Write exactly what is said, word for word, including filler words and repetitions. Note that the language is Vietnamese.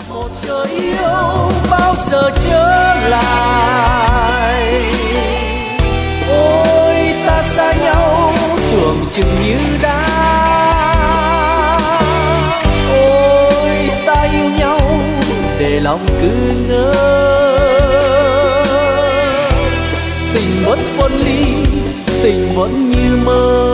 một trời yêu bao giờ trở lại. Ôi ta xa nhau tưởng chừng như đã. Ôi ta yêu nhau để lòng cứ ngỡ. Tình vẫn phân ly, tình vẫn như mơ.